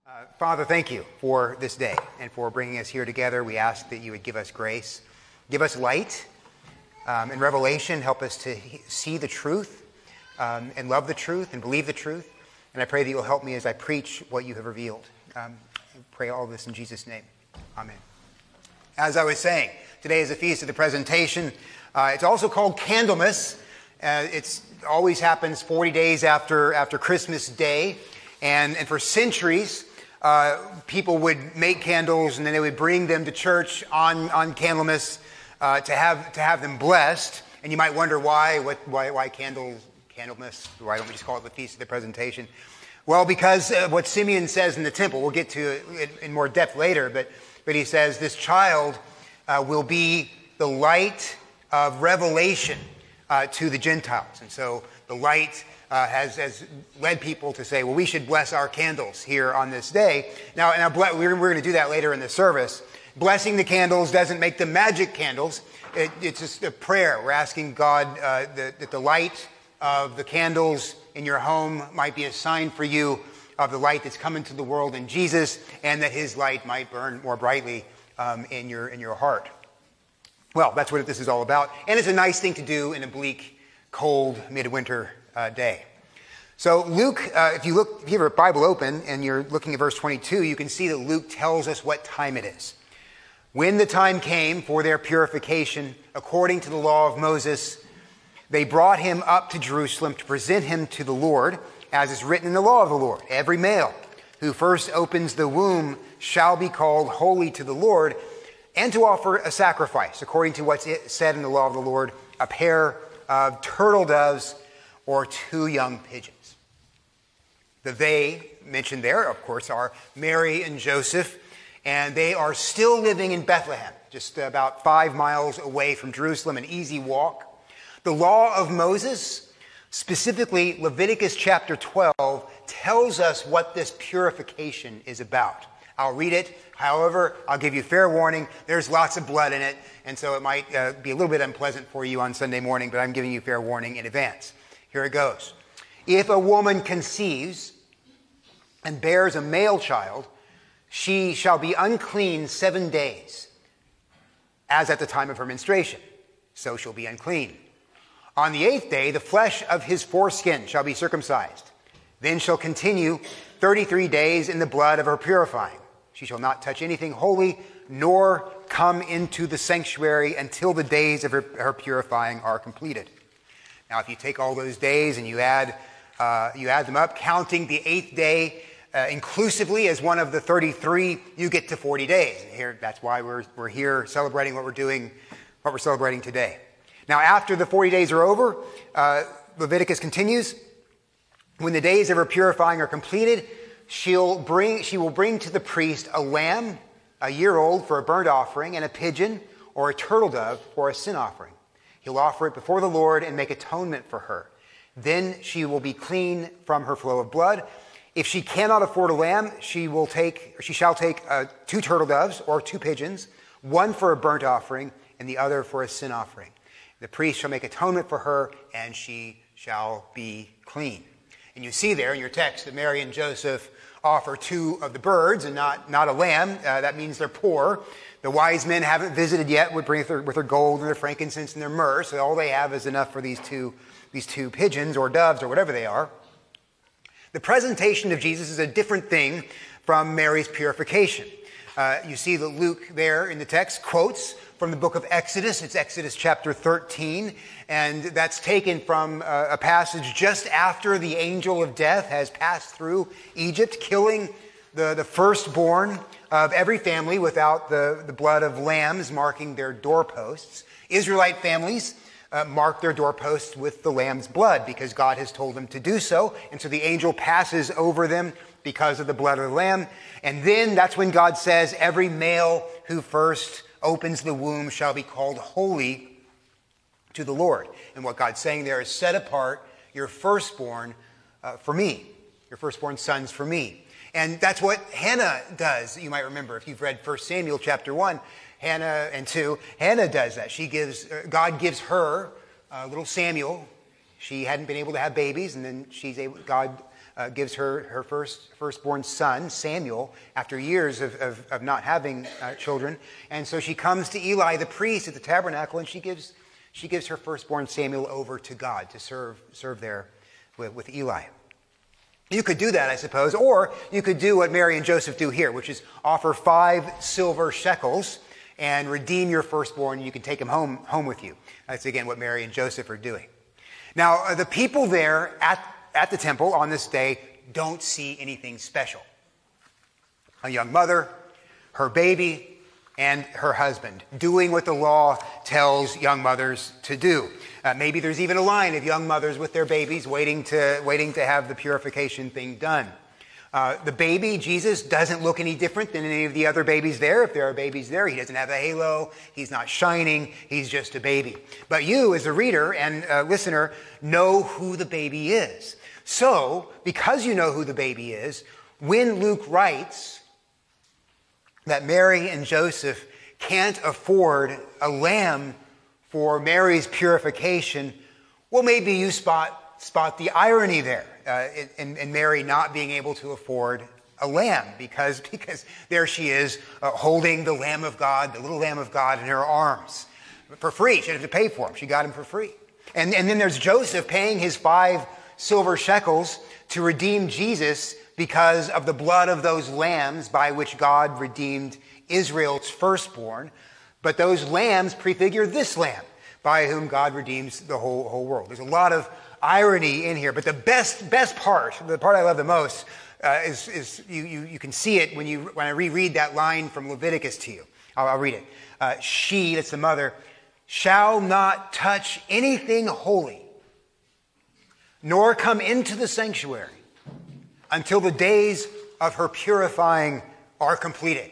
Father, thank you for this day and for bringing us here together. We ask that you would give us grace, give us light and revelation, help us to see the truth and love the truth and believe the truth. And I pray that you'll help me as I preach what you have revealed. I pray all this in Jesus' name. Amen. As I was saying, today is the Feast of the Presentation. It's also called Candlemas. It always happens 40 days after Christmas Day. And for centuries, people would make candles and then they would bring them to church on Candlemas to have them blessed. And you might wonder why Candlemas? Why don't we just call it the Feast of the Presentation? Well, because what Simeon says in the temple, we'll get to it in more depth later, but he says this child will be the light of revelation to the Gentiles. And so the light has led people to say, well, we should bless our candles here on this day. Now we're going to do that later in the service. Blessing the candles doesn't make them magic candles. It's just a prayer. We're asking God that the light of the candles in your home might be a sign for you of the light that's come into the world in Jesus, and that his light might burn more brightly in your heart. Well, that's what this is all about. And it's a nice thing to do in a bleak, cold, midwinter day. So Luke, if you have your Bible open and you're looking at verse 22, you can see that Luke tells us what time it is. When the time came for their purification, according to the law of Moses, they brought him up to Jerusalem to present him to the Lord, as is written in the law of the Lord. Every male who first opens the womb shall be called holy to the Lord, and to offer a sacrifice, according to what's said in the law of the Lord, a pair of turtle doves or 2 young pigeons. The they mentioned there, of course, are Mary and Joseph, and they are still living in Bethlehem, just about 5 miles away from Jerusalem, an easy walk. The law of Moses, specifically Leviticus chapter 12, tells us what this purification is about. I'll read it. However, I'll give you fair warning. There's lots of blood in it, and so it might be a little bit unpleasant for you on Sunday morning, but I'm giving you fair warning in advance. Here it goes. If a woman conceives and bears a male child, she shall be unclean 7 days, as at the time of her menstruation. So she'll be unclean. On the 8th day, the flesh of his foreskin shall be circumcised. Then shall continue 33 days in the blood of her purifying. She shall not touch anything holy, nor come into the sanctuary until the days of her purifying are completed. Now, if you take all those days and you add them up, counting the 8th day inclusively as one of the 33, you get to 40 days. And here, that's why we're here celebrating what we're celebrating today. Now, after the 40 days are over, Leviticus continues. When the days of her purifying are completed, she will bring to the priest a lamb, a year old, for a burnt offering, and a pigeon or a turtle dove for a sin offering. He'll offer it before the Lord and make atonement for her. Then she will be clean from her flow of blood. If she cannot afford a lamb, she shall take 2 turtle doves or 2 pigeons, one for a burnt offering and the other for a sin offering. The priest shall make atonement for her, and she shall be clean. And you see there in your text that Mary and Joseph offer 2 of the birds and not a lamb. That means they're poor. The wise men haven't visited yet with their gold and their frankincense and their myrrh, so all they have is enough for these two pigeons or doves or whatever they are. The presentation of Jesus is a different thing from Mary's purification. You see that Luke there in the text quotes from the book of Exodus. It's Exodus chapter 13, and that's taken from a passage just after the angel of death has passed through Egypt, killing the firstborn of every family without the blood of lambs marking their doorposts. Israelite families mark their doorposts with the lamb's blood because God has told them to do so, and so the angel passes over them because of the blood of the lamb. And then that's when God says, every male who first opens the womb shall be called holy to the Lord. And what God's saying there is, set apart your firstborn for me, your firstborn sons for me. And that's what Hannah does. You might remember if you've read 1 Samuel chapter 1, Hannah and 2, Hannah does that. God gives her little Samuel. She hadn't been able to have babies, and then God gives her firstborn son, Samuel, after years of not having children. And so she comes to Eli, the priest at the tabernacle, and she gives her firstborn Samuel over to God to serve there with Eli. You could do that, I suppose, or you could do what Mary and Joseph do here, which is offer 5 silver shekels and redeem your firstborn. You can take him home with you. That's, again, what Mary and Joseph are doing. Now, the people there at the temple on this day don't see anything special. A young mother, her baby, and her husband doing what the law tells young mothers to do. Maybe there's even a line of young mothers with their babies waiting to have the purification thing done. The baby, Jesus, doesn't look any different than any of the other babies there. If there are babies there, he doesn't have a halo. He's not shining. He's just a baby. But you, as a reader and listener, know who the baby is. So, because you know who the baby is, when Luke writes that Mary and Joseph can't afford a lamb for Mary's purification, well, maybe you spot the irony there in Mary not being able to afford a lamb because there she is holding the Lamb of God, the little Lamb of God in her arms for free. She didn't have to pay for him. She got him for free. And then there's Joseph paying his 5 silver shekels to redeem Jesus because of the blood of those lambs by which God redeemed Israel's firstborn. But those lambs prefigure this lamb by whom God redeems the whole world. There's a lot of irony in here, but the best part, the part I love the most, is you can see it when I reread that line from Leviticus to you. I'll read it. She, that's the mother, shall not touch anything holy, nor come into the sanctuary until the days of her purifying are completed.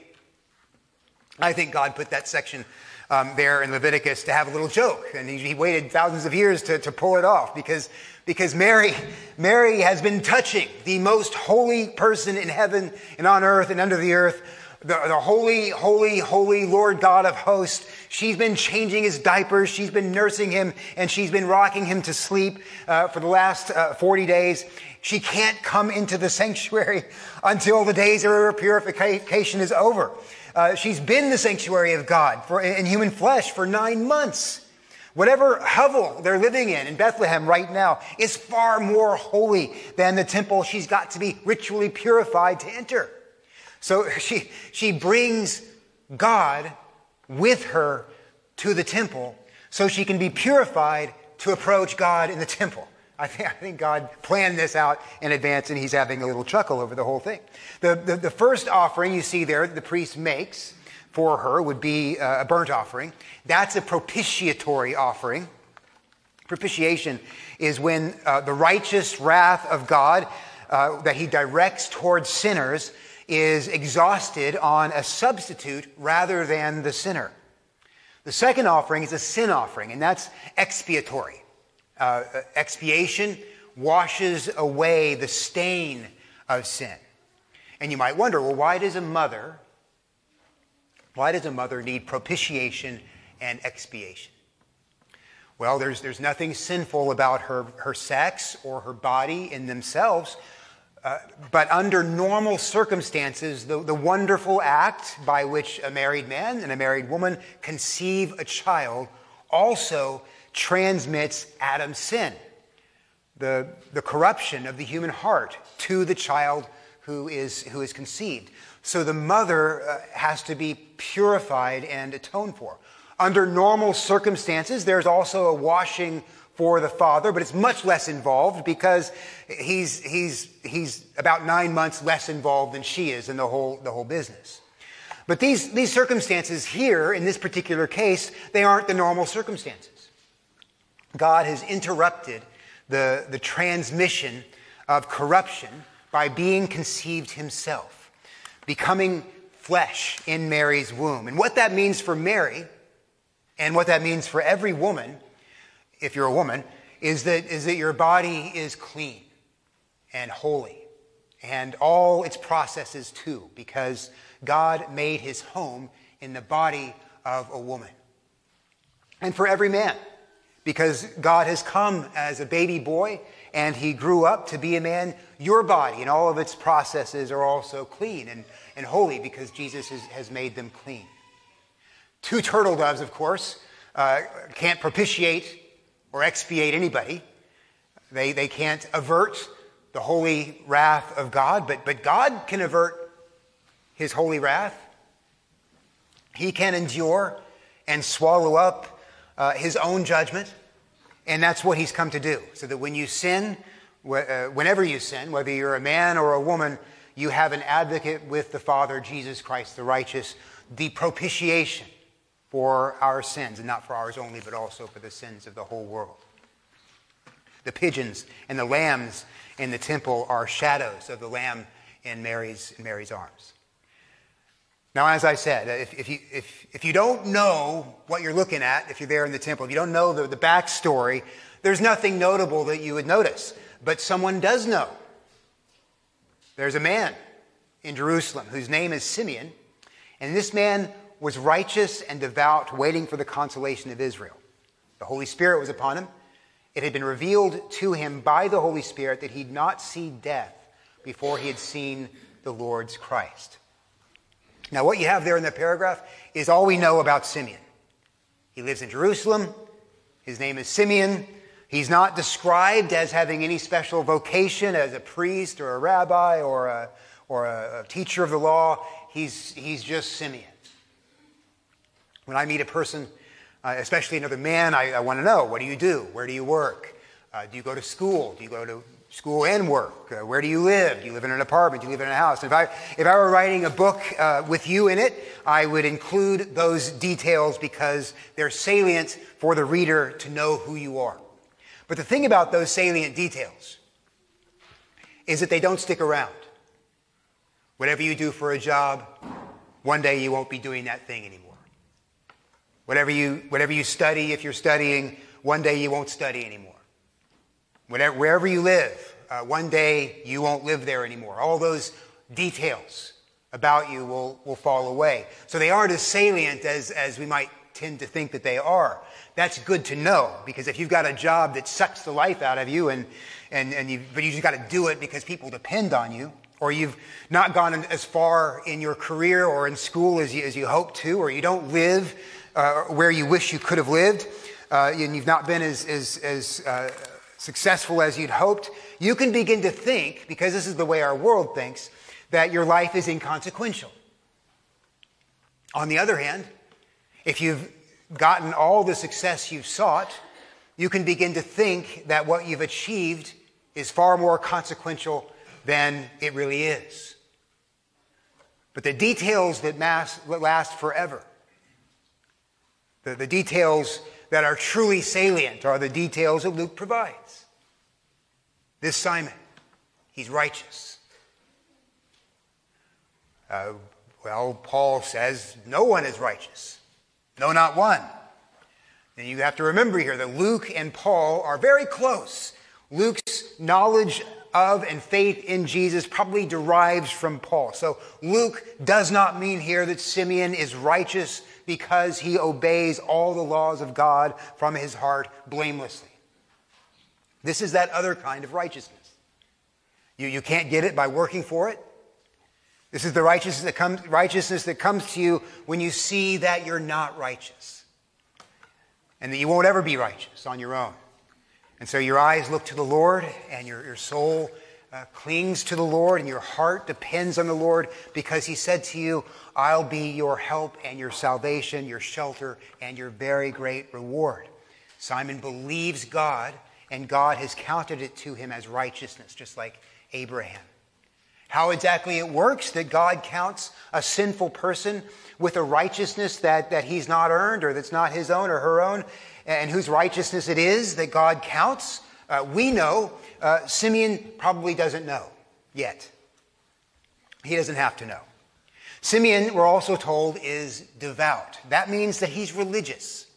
I think God put that section there in Leviticus to have a little joke, and he waited thousands of years to pull it off because Mary has been touching the most holy person in heaven and on earth and under the earth, the holy, holy, holy Lord God of hosts. She's been changing his diapers, she's been nursing him, and she's been rocking him to sleep for the last 40 days. She can't come into the sanctuary until the days of her purification is over. She's been the sanctuary of God in human flesh for 9 months. Whatever hovel they're living in Bethlehem right now is far more holy than the temple she's got to be ritually purified to enter. So she brings God with her to the temple so she can be purified to approach God in the temple. I think God planned this out in advance, and he's having a little chuckle over the whole thing. The first offering you see there the priest makes for her would be a burnt offering. That's a propitiatory offering. Propitiation is when the righteous wrath of God that he directs towards sinners is exhausted on a substitute rather than the sinner. The second offering is a sin offering, and that's expiatory. Expiation washes away the stain of sin. And you might wonder, well, why does a mother need propitiation and expiation? Well, there's nothing sinful about her sex or her body in themselves, but under normal circumstances, the wonderful act by which a married man and a married woman conceive a child also transmits Adam's sin, the corruption of the human heart to the child who is conceived. So the mother has to be purified and atoned for. Under normal circumstances, there's also a washing for the father, but it's much less involved because he's about 9 months less involved than she is in the whole business. But these circumstances here, in this particular case, they aren't the normal circumstances. God has interrupted the transmission of corruption by being conceived himself, becoming flesh in Mary's womb. And what that means for Mary, and what that means for every woman, if you're a woman, is that your body is clean and holy, and all its processes too, because God made his home in the body of a woman. And for every man, because God has come as a baby boy and he grew up to be a man. Your body and all of its processes are also clean and holy because Jesus has made them clean. 2 turtle doves, of course, can't propitiate or expiate anybody. They can't avert the holy wrath of God, but God can avert his holy wrath. He can endure and swallow up his own judgment, and that's what he's come to do. So that when you sin, whenever you sin, whether you're a man or a woman, you have an advocate with the Father, Jesus Christ the righteous, the propitiation for our sins, and not for ours only, but also for the sins of the whole world. The pigeons and the lambs in the temple are shadows of the lamb in Mary's arms. Now, as I said, if you don't know what you're looking at, if you're there in the temple, if you don't know the backstory, there's nothing notable that you would notice. But someone does know. There's a man in Jerusalem whose name is Simeon, and this man was righteous and devout, waiting for the consolation of Israel. The Holy Spirit was upon him. It had been revealed to him by the Holy Spirit that he'd not see death before he had seen the Lord's Christ. Now, what you have there in that paragraph is all we know about Simeon. He lives in Jerusalem. His name is Simeon. He's not described as having any special vocation as a priest or a rabbi or a teacher of the law. He's just Simeon. When I meet a person, especially another man, I want to know, what do you do? Where do you work? Do you go to school? Do you go to school and work? Where do you live? Do you live in an apartment? Do you live in a house? If I were writing a book with you in it, I would include those details because they're salient for the reader to know who you are. But the thing about those salient details is that they don't stick around. Whatever you do for a job, one day you won't be doing that thing anymore. Whatever you study, if you're studying, one day you won't study anymore. Wherever you live, one day you won't live there anymore. All those details about you will fall away. So they aren't as salient as we might tend to think that they are. That's good to know, because if you've got a job that sucks the life out of you but you just got to do it because people depend on you, or you've not gone as far in your career or in school as you hope to, or you don't live where you wish you could have lived, and you've not been as successful as you'd hoped, you can begin to think, because this is the way our world thinks, that your life is inconsequential. On the other hand, if you've gotten all the success you've sought, you can begin to think that what you've achieved is far more consequential than it really is. But the details that last forever, the details that are truly salient, are the details that Luke provides. This Simon, he's righteous. Paul says no one is righteous. No, not one. And you have to remember here that Luke and Paul are very close. Luke's knowledge of and faith in Jesus probably derives from Paul. So Luke does not mean here that Simeon is righteous because he obeys all the laws of God from his heart blamelessly. This is that other kind of righteousness. You can't get it by working for it. This is the righteousness that comes to you when you see that you're not righteous and that you won't ever be righteous on your own. And so your eyes look to the Lord, and your soul clings to the Lord, and your heart depends on the Lord, because he said to you, I'll be your help and your salvation, your shelter, and your very great reward. Simon believes God, and God has counted it to him as righteousness, just like Abraham. How exactly it works that God counts a sinful person with a righteousness that he's not earned, or that's not his own or her own, and whose righteousness it is that God counts, we know. Simeon probably doesn't know yet. He doesn't have to know. Simeon, we're also told, is devout. That means that he's religious.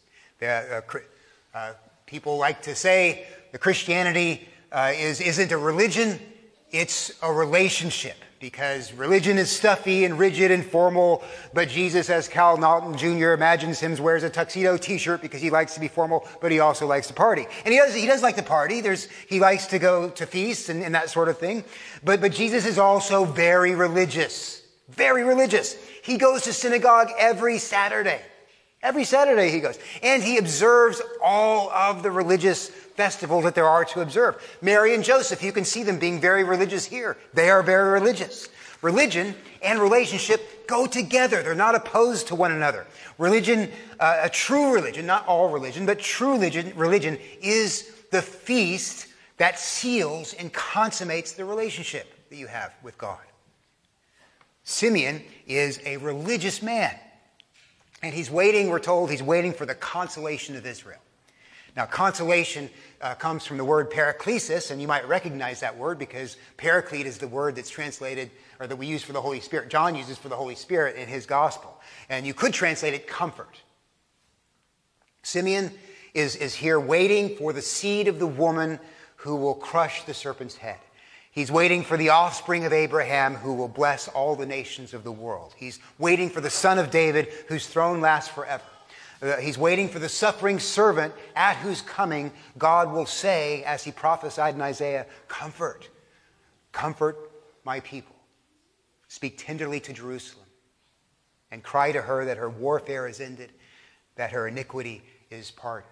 People like to say that Christianity isn't a religion, It's a relationship, because religion is stuffy and rigid and formal, but Jesus, as Cal Naughton Jr. imagines him, wears a tuxedo t-shirt because he likes to be formal, but he also likes to party. And he does like to party. He likes to go to feasts and that sort of thing. But Jesus is also very religious. Very religious. He goes to synagogue every Saturday. Every Saturday he goes. And he observes all of the religious festivals that there are to observe. Mary and Joseph, you can see them being very religious here. They are very religious. Religion and relationship go together. They're not opposed to one another. Religion, a true religion, not all religion, but true religion is the feast that seals and consummates the relationship that you have with God. Simeon is a religious man. And he's waiting, we're told, he's waiting for the consolation of Israel. Now, consolation comes from the word paraklesis, and you might recognize that word because paraclete is the word that's translated, or that we use for the Holy Spirit. John uses for the Holy Spirit in his gospel. And you could translate it comfort. Simeon is here waiting for the seed of the woman who will crush the serpent's head. He's waiting for the offspring of Abraham who will bless all the nations of the world. He's waiting for the son of David whose throne lasts forever. He's waiting for the suffering servant at whose coming God will say, as he prophesied in Isaiah, comfort, comfort my people. Speak tenderly to Jerusalem and cry to her that her warfare is ended, that her iniquity is pardoned.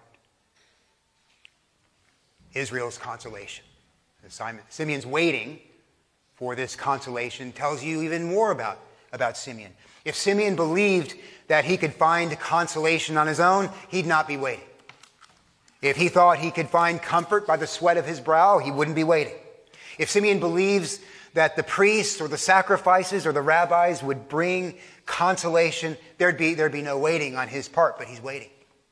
Israel's consolation. Simeon's waiting for this consolation tells you even more about Simeon. If Simeon believed that he could find consolation on his own, he'd not be waiting. If he thought he could find comfort by the sweat of his brow, he wouldn't be waiting. If Simeon believes that the priests or the sacrifices or the rabbis would bring consolation, there'd be no waiting on his part, but he's waiting.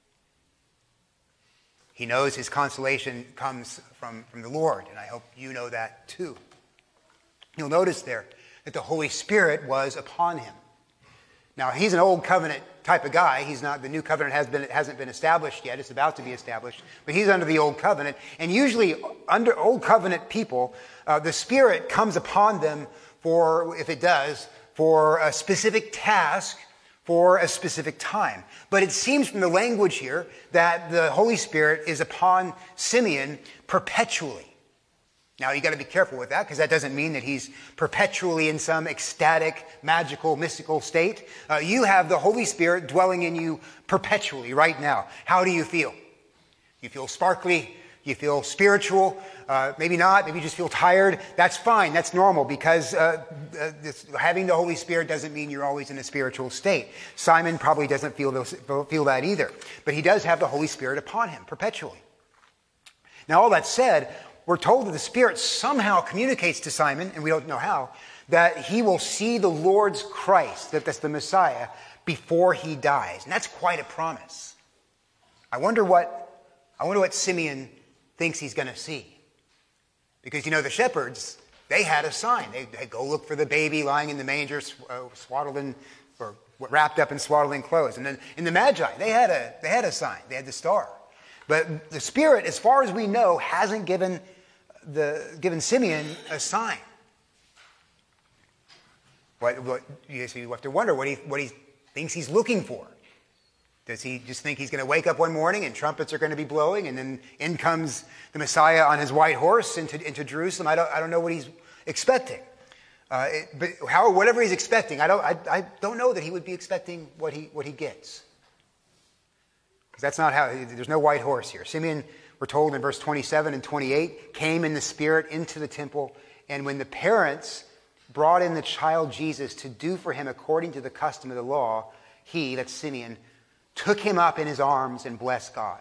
He knows his consolation comes from the Lord, and I hope you know that too. You'll notice there that the Holy Spirit was upon him. Now, he's an old covenant type of guy. He's not, the new covenant hasn't been established yet. It's about to be established, but he's under the old covenant. And usually under old covenant people, the Spirit comes upon them if it does, for a specific task, for a specific time. But it seems from the language here that the Holy Spirit is upon Simeon perpetually. Now, you got to be careful with that, because that doesn't mean that he's perpetually in some ecstatic, magical, mystical state. You have the Holy Spirit dwelling in you perpetually right now. How do you feel? You feel sparkly? You feel spiritual? Maybe not. Maybe you just feel tired. That's fine. That's normal, because having the Holy Spirit doesn't mean you're always in a spiritual state. Simon probably doesn't feel that either. But he does have the Holy Spirit upon him perpetually. Now, all that said, we're told that the Spirit somehow communicates to Simon, and we don't know how, that he will see the Lord's Christ, that's the Messiah, before he dies. And that's quite a promise. I wonder what Simeon thinks he's going to see. Because, the shepherds, they had a sign. They go look for the baby lying in the manger, swaddled or wrapped up in swaddling clothes. And then in the Magi, they had a sign. They had the star. But the Spirit, as far as we know, hasn't given Simeon a sign. You have to wonder what he thinks he's looking for. Does he just think he's going to wake up one morning and trumpets are going to be blowing, and then in comes the Messiah on his white horse into Jerusalem? I don't know what he's expecting. But whatever he's expecting, I don't know that he would be expecting what he gets. Because that's not how. There's no white horse here. Simeon, we're told in verse 27 and 28, came in the Spirit into the temple, and when the parents brought in the child Jesus to do for him according to the custom of the law, he, that's Simeon, took him up in his arms and blessed God.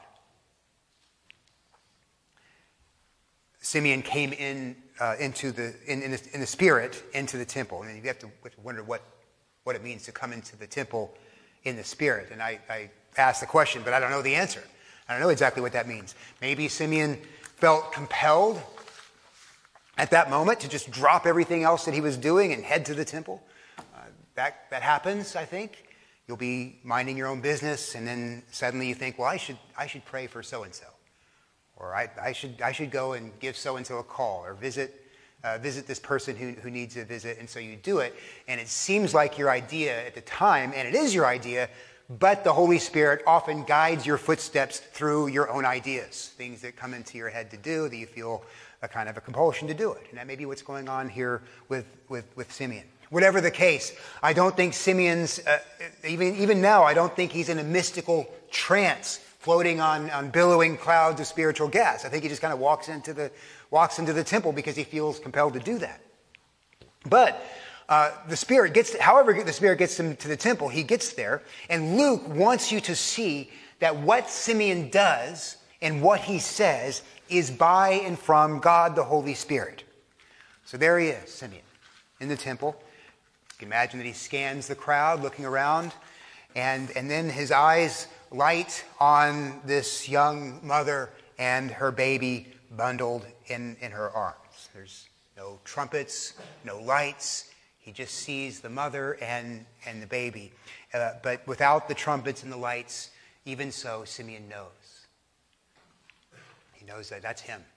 Simeon came in the Spirit into the temple, and you have to wonder what it means to come into the temple in the Spirit. And I asked the question, but I don't know the answer. I don't know exactly what that means. Maybe Simeon felt compelled at that moment to just drop everything else that he was doing and head to the temple. That happens, I think. You'll be minding your own business, and then suddenly you think, well, I should pray for so-and-so. Or I should go and give so-and-so a call, or visit visit this person who needs a visit, and so you do it. And it seems like your idea at the time, and it is your idea, but the Holy Spirit often guides your footsteps through your own ideas, things that come into your head to do that you feel a kind of a compulsion to do it. And that may be what's going on here with Simeon. Whatever the case, I don't think Simeon's, even now, I don't think he's in a mystical trance floating on billowing clouds of spiritual gas. I think he just kind of walks into the temple because he feels compelled to do that. But however the Spirit gets him to the temple, he gets there, and Luke wants you to see that what Simeon does and what he says is by and from God the Holy Spirit. So there he is, Simeon, in the temple. You can imagine that he scans the crowd, looking around, and then his eyes light on this young mother and her baby bundled in her arms. There's no trumpets, no lights. He just sees the mother and the baby. But without the trumpets and the lights, even so, Simeon knows. He knows that that's him.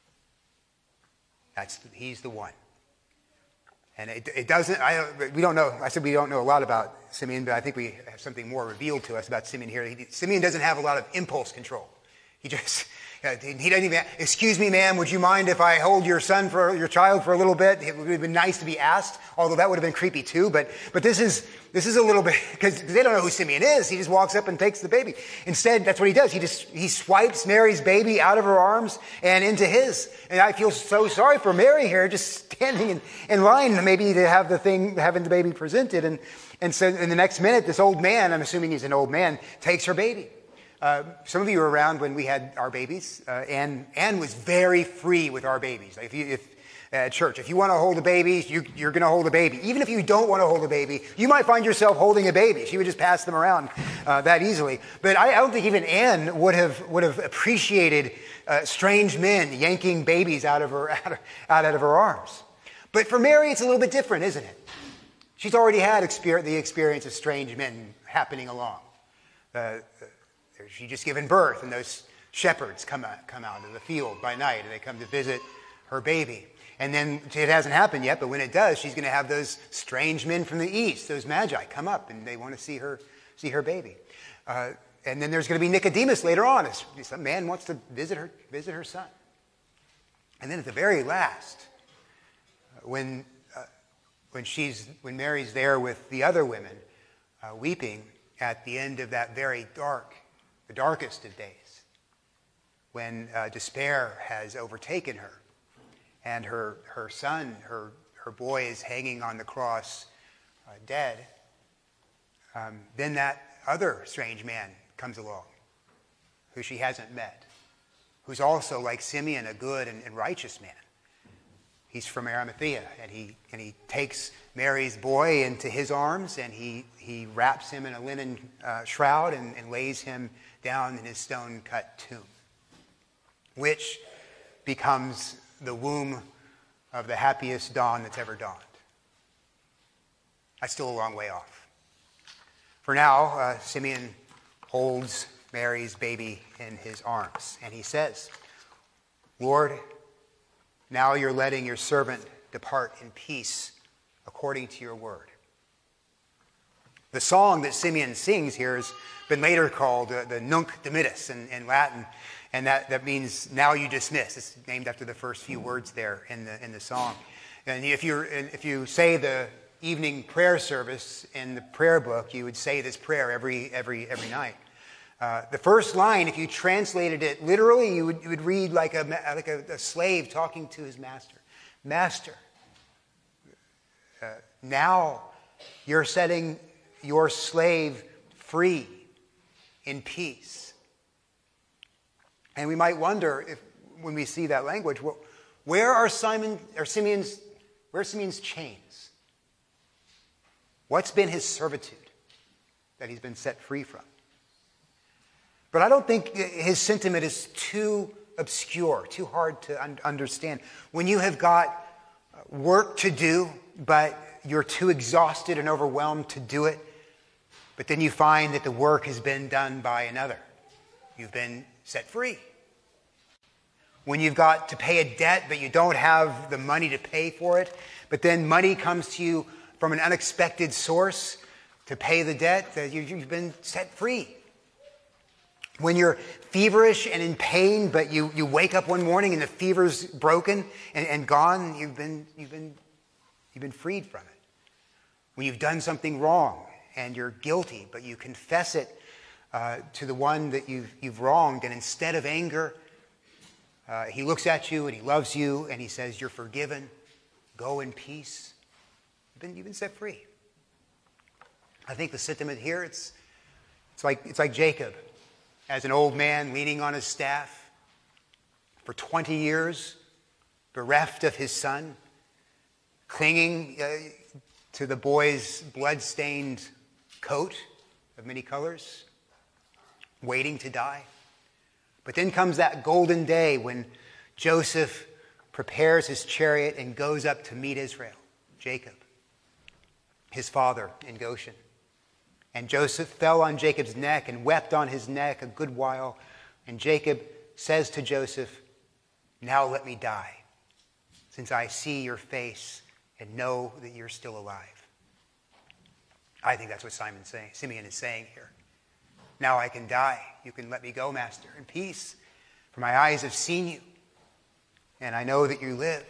He's the one. And it doesn't, we don't know, I said we don't know a lot about Simeon, but I think we have something more revealed to us about Simeon here. Simeon doesn't have a lot of impulse control. He doesn't even, excuse me, ma'am, would you mind if I hold your child for a little bit? It would have been nice to be asked, although that would have been creepy too. But this is a little bit, because they don't know who Simeon is. He just walks up and takes the baby. Instead, that's what he does. He swipes Mary's baby out of her arms and into his. And I feel so sorry for Mary here, just standing in line maybe to have having the baby presented. And so in the next minute, this old man, I'm assuming he's an old man, takes her baby. Some of you were around when we had our babies. Anne was very free with our babies. Like if at church, if you want to hold a baby, you're going to hold a baby. Even if you don't want to hold a baby, you might find yourself holding a baby. She would just pass them around that easily. But I don't think even Anne would have appreciated strange men yanking babies out of her arms. But for Mary, it's a little bit different, isn't it? She's already had the experience of strange men happening along. She's just given birth, and those shepherds come out of the field by night, and they come to visit her baby. And then it hasn't happened yet, but when it does, she's going to have those strange men from the east, those magi, come up, and they want to see her baby. And then there's going to be Nicodemus later on. Some man wants to visit her son. And then at the very last, when Mary's there with the other women, weeping at the end of that very the darkest of days, when despair has overtaken her, and her son, her boy, is hanging on the cross, dead. Then that other strange man comes along, who she hasn't met, who's also, like Simeon, a good and righteous man. He's from Arimathea, and he takes Mary's boy into his arms, and he wraps him in a linen shroud and lays him down in his stone-cut tomb, which becomes the womb of the happiest dawn that's ever dawned. That's still a long way off. For now, Simeon holds Mary's baby in his arms, and he says, "Lord, now you're letting your servant depart in peace according to your word." The song that Simeon sings here has been later called the Nunc Dimittis in Latin, and that means "now you dismiss." It's named after the first few words there in the song. And if you say the evening prayer service in the prayer book, you would say this prayer every night. The first line, if you translated it literally, you would read like a slave talking to his master. Master, now you're setting your slave free in peace. And we might wonder when we see that language, where are Simeon's chains? What's been his servitude that he's been set free from? But I don't think his sentiment is too obscure, too hard to understand. When you have got work to do, but you're too exhausted and overwhelmed to do it, but then you find that the work has been done by another. You've been set free. when you've got to pay a debt but you don't have the money to pay for it, but then money comes to you from an unexpected source to pay the debt, you've been set free. When you're feverish and in pain, but you wake up one morning and the fever's broken and gone, you've been freed from it. When you've done something wrong and you're guilty, but you confess it to the one that you've wronged, and instead of anger, he looks at you and he loves you and he says, "You're forgiven. Go in peace." You've been set free. I think the sentiment here, it's like Jacob, as an old man leaning on his staff for 20 years, bereft of his son, clinging to the boy's blood-stained coat of many colors, waiting to die. But then comes that golden day when Joseph prepares his chariot and goes up to meet Israel, Jacob, his father in Goshen. And Joseph fell on Jacob's neck and wept on his neck a good while. And Jacob says to Joseph, "Now let me die, since I see your face and know that you're still alive." I think that's what Simeon is saying here. Now I can die. You can let me go, Master, in peace. For my eyes have seen you, and I know that you live.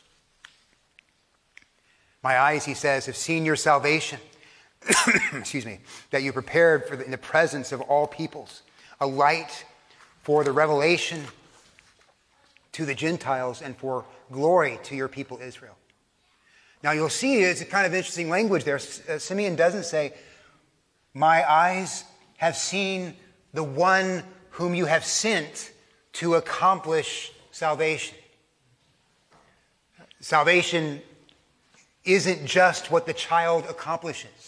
My eyes, he says, have seen your salvation. Excuse me, that you prepared in the presence of all peoples, a light for the revelation to the Gentiles and for glory to your people Israel. Now you'll see it's a kind of interesting language there. Simeon doesn't say, "My eyes have seen the one whom you have sent to accomplish salvation." Salvation isn't just what the child accomplishes.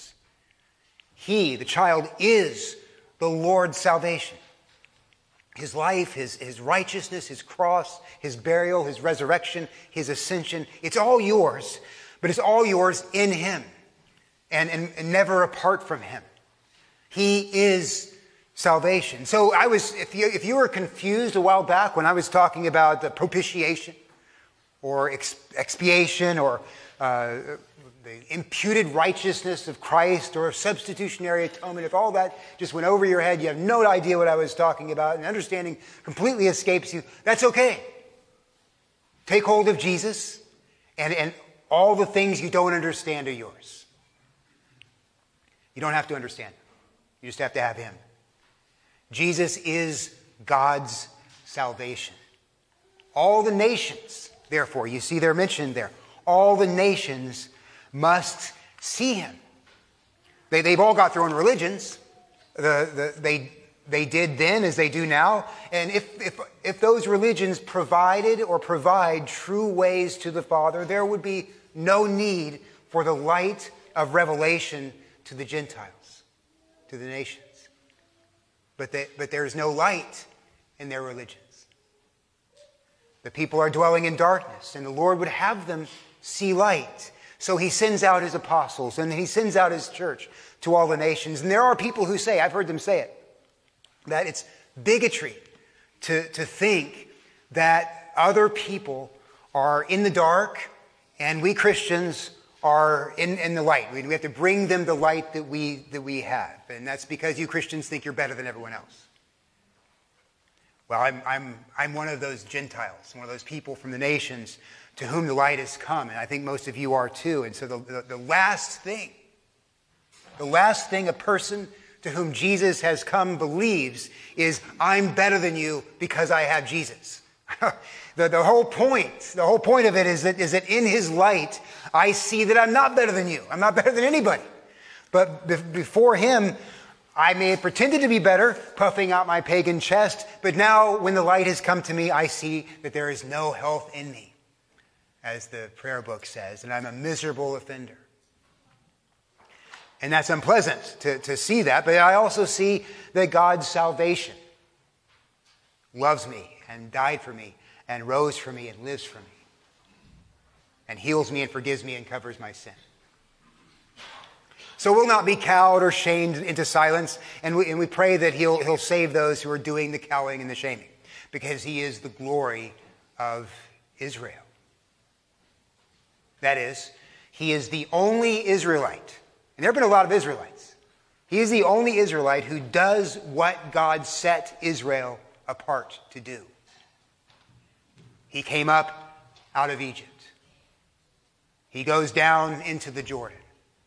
He, the child, is the Lord's salvation. His life, his righteousness, his cross, his burial, his resurrection, his ascension, it's all yours, but it's all yours in him and never apart from him. He is salvation. So if you were confused a while back when I was talking about the propitiation or expiation or the imputed righteousness of Christ or substitutionary atonement, if all that just went over your head, you have no idea what I was talking about, and understanding completely escapes you, that's okay. Take hold of Jesus, and all the things you don't understand are yours. You don't have to understand them. You just have to have him. Jesus is God's salvation. All the nations, therefore, you see they're mentioned there, all the nations must see him. They've all got their own religions. They did then as they do now. And if those religions provided or provide true ways to the Father, there would be no need for the light of revelation to the Gentiles, to the nations. But there's no light in their religions. The people are dwelling in darkness, and the Lord would have them see light. So he sends out his apostles, and he sends out his church to all the nations. And there are people who say, I've heard them say it, that it's bigotry to think that other people are in the dark and we Christians are in the light. We have to bring them the light that we have. And that's because you Christians think you're better than everyone else. Well, I'm one of those Gentiles, one of those people from the nations to whom the light has come, and I think most of you are too. And so the last thing a person to whom Jesus has come believes is, I'm better than you because I have Jesus. The whole point of it is that in his light, I see that I'm not better than you. I'm not better than anybody. But before him, I may have pretended to be better, puffing out my pagan chest, but now when the light has come to me, I see that there is no health in me, as the prayer book says, and I'm a miserable offender. And that's unpleasant to see that, but I also see that God's salvation loves me and died for me and rose for me and lives for me and heals me and forgives me and covers my sin. So we'll not be cowed or shamed into silence, and we pray that he'll save those who are doing the cowing and the shaming, because he is the glory of Israel. That is, he is the only Israelite. And there have been a lot of Israelites. He is the only Israelite who does what God set Israel apart to do. He came up out of Egypt. He goes down into the Jordan.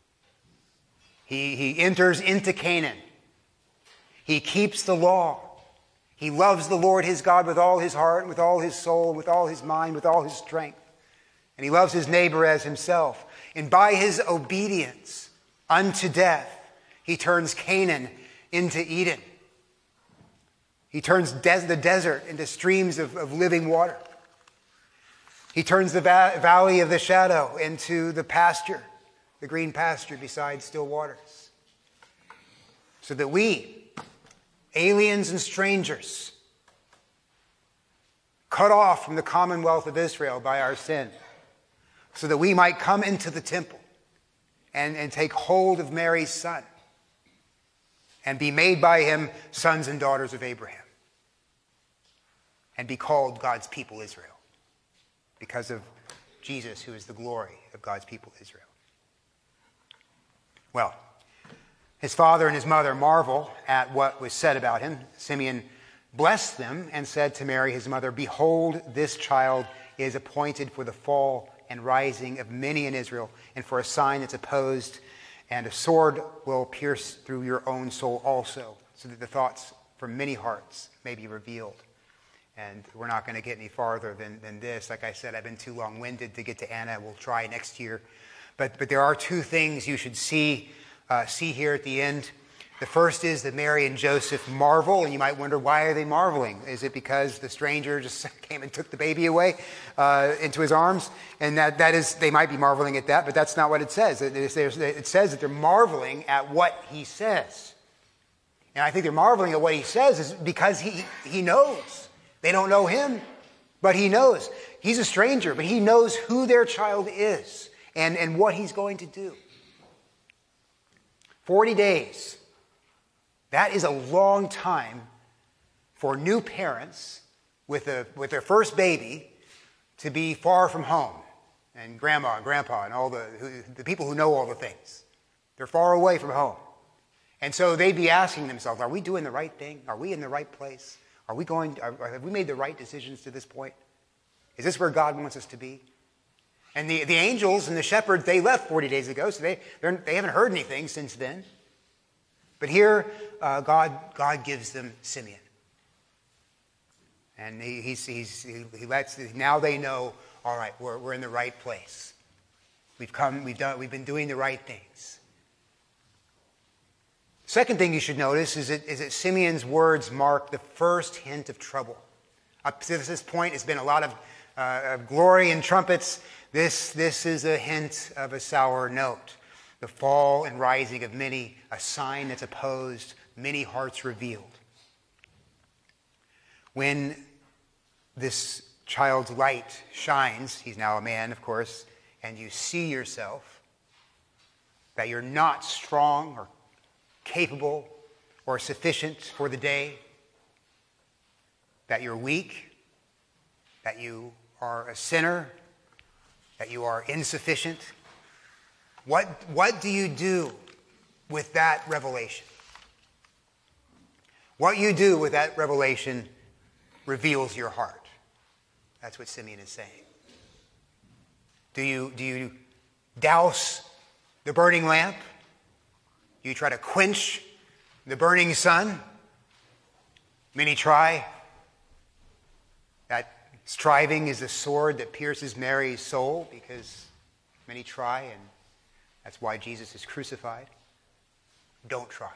He enters into Canaan. He keeps the law. He loves the Lord his God with all his heart, with all his soul, with all his mind, with all his strength. And he loves his neighbor as himself. And by his obedience unto death, he turns Canaan into Eden. He turns the desert into streams of living water. He turns the valley of the shadow into the pasture, the green pasture beside still waters. So that we, aliens and strangers, cut off from the commonwealth of Israel by our sin, so that we might come into the temple and take hold of Mary's son and be made by him sons and daughters of Abraham and be called God's people Israel because of Jesus, who is the glory of God's people Israel. Well, his father and his mother marvel at what was said about him. Simeon blessed them and said to Mary, his mother, "Behold, this child is appointed for the fall and rising of many in Israel, and for a sign that's opposed, and a sword will pierce through your own soul also, so that the thoughts from many hearts may be revealed." And we're not going to get any farther than this. Like I said, I've been too long-winded to get to Anna. We'll try next year. But there are two things you should see here at the end. The first is that Mary and Joseph marvel, and you might wonder, why are they marveling? Is it because the stranger just came and took the baby away into his arms? And that is, they might be marveling at that, but that's not what it says. It says that they're marveling at what he says. And I think they're marveling at what he says is because he knows. They don't know him, but he knows. He's a stranger, but he knows who their child is and what he's going to do. 40 days. That is a long time for new parents with their first baby to be far from home, and grandma and grandpa and all the people who know all the things. They're far away from home. And so they'd be asking themselves, are we doing the right thing? Are we in the right place? Have we made the right decisions to this point? Is this where God wants us to be? And the angels and the shepherds, they left 40 days ago, so they haven't heard anything since then. But here, God gives them Simeon. And he lets, now they know, all right, we're in the right place. We've been doing the right things. Second thing you should notice is that Simeon's words mark the first hint of trouble. Up to this point, it's been a lot of glory and trumpets. This is a hint of a sour note. The fall and rising of many, a sign that's opposed, many hearts revealed. When this child's light shines, he's now a man, of course, and you see yourself, that you're not strong or capable or sufficient for the day, that you're weak, that you are a sinner, that you are insufficient. What do you do with that revelation? What you do with that revelation reveals your heart. That's what Simeon is saying. Do you douse the burning lamp? Do you try to quench the burning sun? Many try. That striving is the sword that pierces Mary's soul, because many try, and that's why Jesus is crucified. Don't try.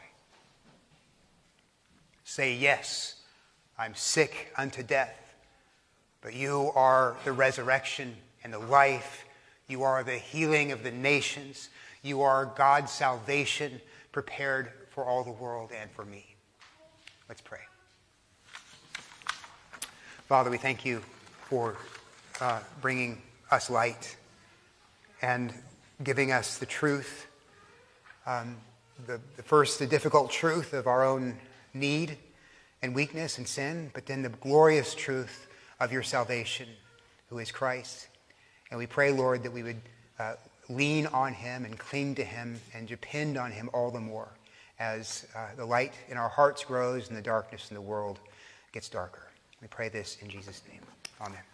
Say, yes, I'm sick unto death, but you are the resurrection and the life. You are the healing of the nations. You are God's salvation prepared for all the world and for me. Let's pray. Father, we thank you for bringing us light and giving us the truth, the difficult truth of our own need and weakness and sin, but then the glorious truth of your salvation who is Christ. And we pray, Lord, that we would lean on him and cling to him and depend on him all the more as the light in our hearts grows and the darkness in the world gets darker. We pray this in Jesus' name. Amen.